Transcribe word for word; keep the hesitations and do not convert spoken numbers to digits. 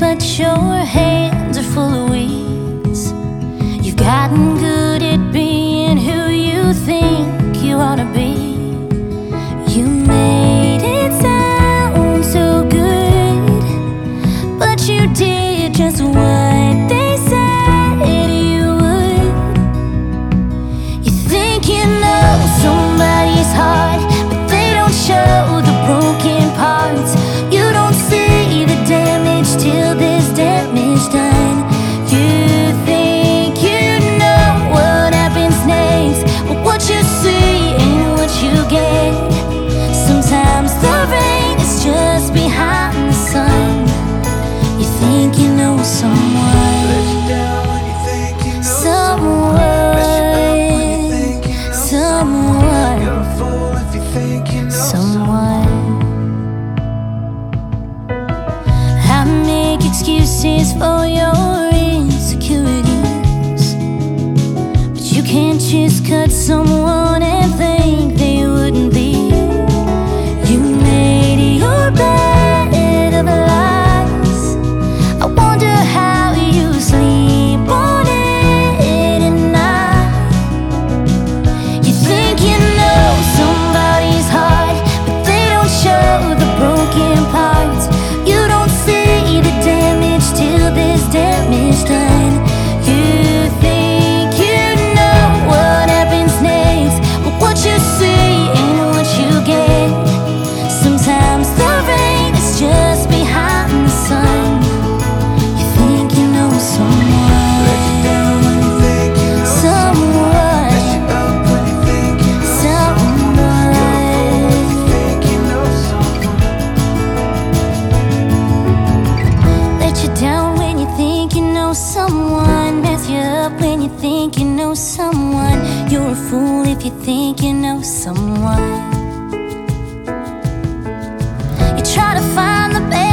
but your hands are full of weeds. You've gotten good at being who you think you ought to be. You made it sound so good, but you did just what they said you would. You think you know somebody's heart, but they don't show the broken parts. You don't see the damage till there's damage done. You think you know what happens next, but what you see ain't what you get. Sometimes the rain is just behind the sun. You think you know someone, someone, someone, someone. I make excuses for your insecurities, but you can't just cut someone and think they wouldn't be. You made your bed of lies. I wonder how you sleep on it at night. You think you know somebody's heart, but they don't show the broken parts. You don't see the damage till there's damage done. You think you know what happens next, but what you see ain't what you get. Sometimes the rain is just behind the sun. You think you know someone, someone, someone. Let you down when you think you know someone. Mess you up when you think you know someone. You're a fool if you think you know someone. You try to find the best